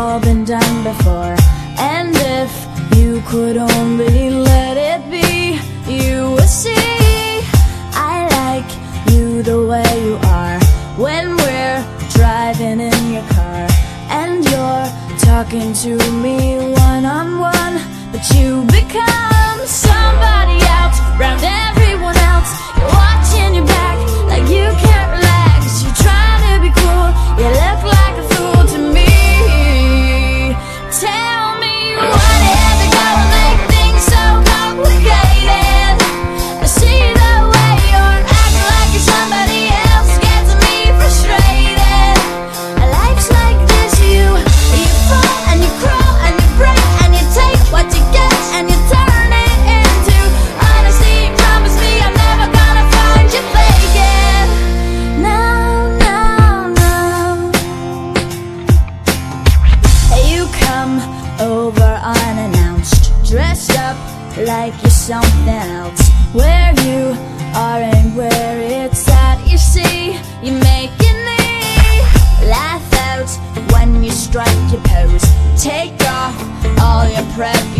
all been done before. And if you could only let it be, you would see I like you the way you are. When we're driving in your car and you're talking to me one-on-one, but you become somebody else around everyone else. You're watching your back like you can't relax. You're trying to be cool, you look like a fool to me. Tell me what is it gonna make things so complicated? I see the way you're acting like you're somebody else, gets me frustrated. Life's like this, you fall and you crawl and you break and you take what you get and you turn it into honesty. Promise me I'm never gonna find you faking. No, no, no. You come over unannounced, dressed up like you're something else. Where you are and where it's at, you see, you're making me laugh out when you strike your pose. Take off all your prep.